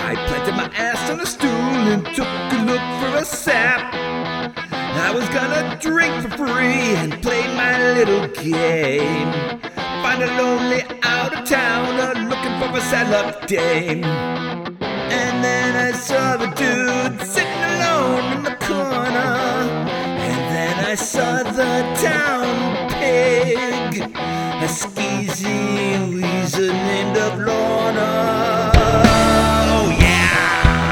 I planted my ass on a stool and took a look for a sap. I was gonna drink for free and play my little game. Find a lonely out-of-towner looking for a sad-luck dame. And then I saw the dude sitting alone in the corner. And then I saw the town pig, a skeezy weasel named of Lorna. Oh yeah!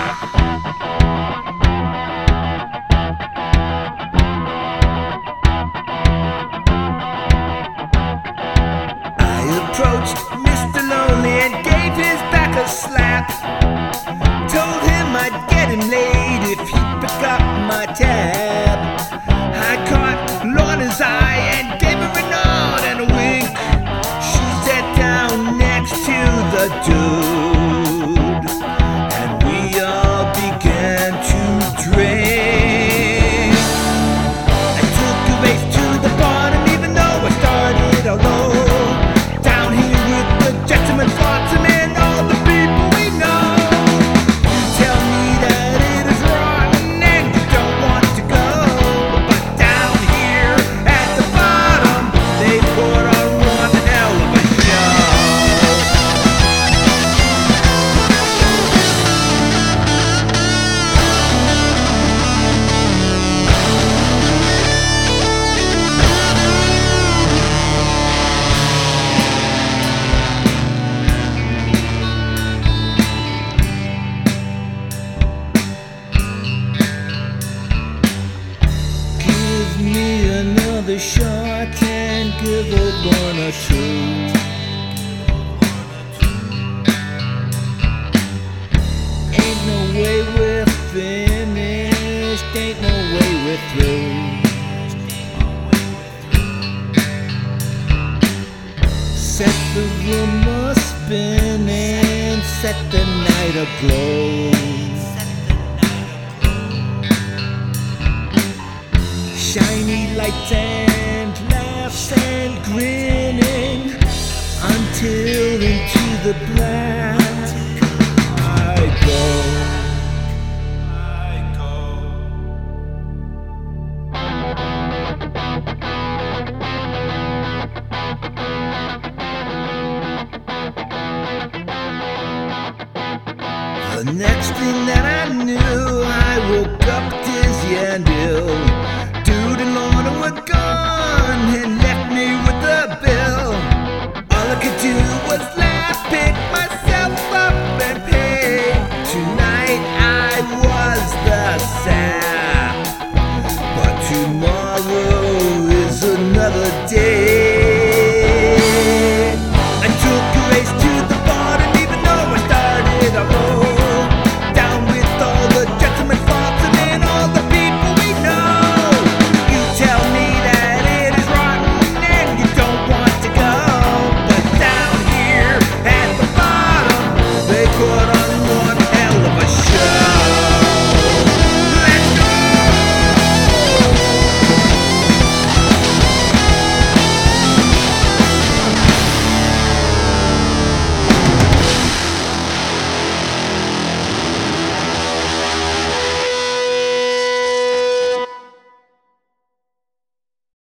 I approached Mr. Lonely and gave his back a slap. Told him I'd get him laid if he'd pick up my tab. I caught Lorna's eye and gave her a nod and a wink. She sat down next to the dude, and we all began to drink. I took a race to the bottom even though I started alone. Down here with the gentleman flotsam and all the people we know. You tell me that it is rotten and you don't want to go, but down here at the bottom they put on one hell of a show. Give me another shot and give it one or two. Ain't no way we're finished, ain't no way we're through. Set the room a-spin and set the night aglow. Shiny lights and laughs and grinning until into the black I go. The next thing that I knew, I woke up dizzy and ill. Dude and Lorna were gone and left me with the bill. All I could do was laugh, pick my